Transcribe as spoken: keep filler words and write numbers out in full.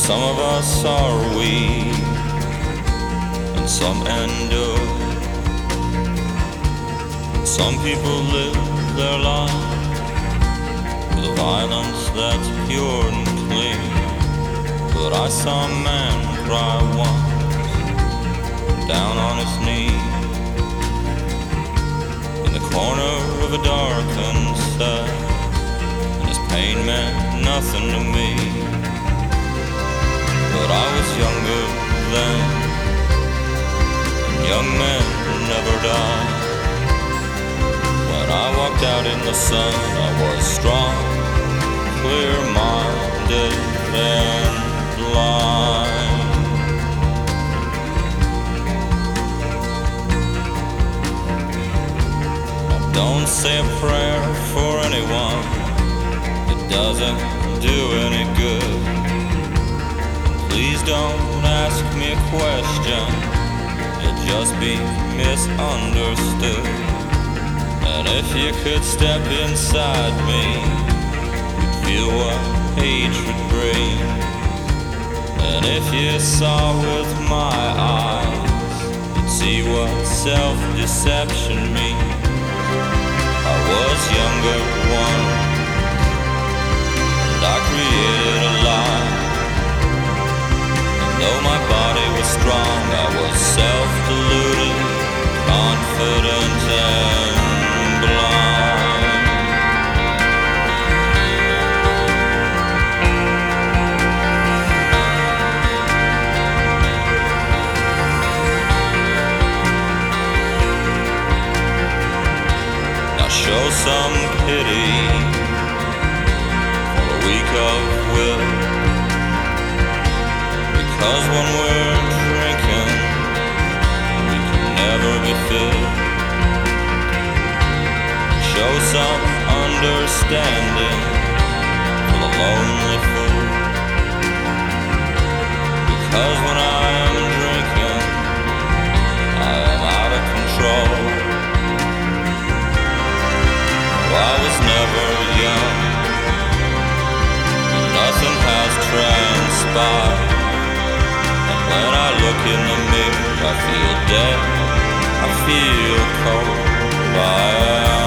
Some of us are weak, and some endure. Some people live their life with a violence that's pure and clean. But I saw a man cry once, down on his knee, in the corner of a darkened cell, and his pain meant nothing to me. But I was younger then, and young men never die. When I walked out in the sun, I was strong, clear-minded, and blind. I don't say a prayer for anyone, it doesn't do any good. Please don't ask me a question, you'll just be misunderstood. And if you could step inside me, you'd feel what hatred brings. And if you saw with my eyes, you'd see what self-deception means. I was younger once, and I created a lie. Though my body was strong, I was self-deluded, confident and blind. Now show some pity for a week of will. Cause when we're drinking, we can never be filled. Show some understanding for the lonely fool. Because when I am drinking, I am out of control. Oh, I was never young, nothing has transpired. When I look in the mirror, I feel dead, I feel cold. I am